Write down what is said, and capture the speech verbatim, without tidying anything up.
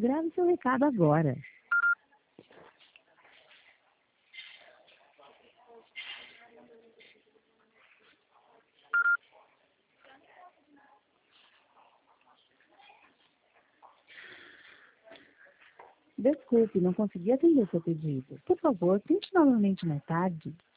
grave seu recado agora. Desculpe, não consegui atender seu pedido. Por favor, tente novamente mais tarde.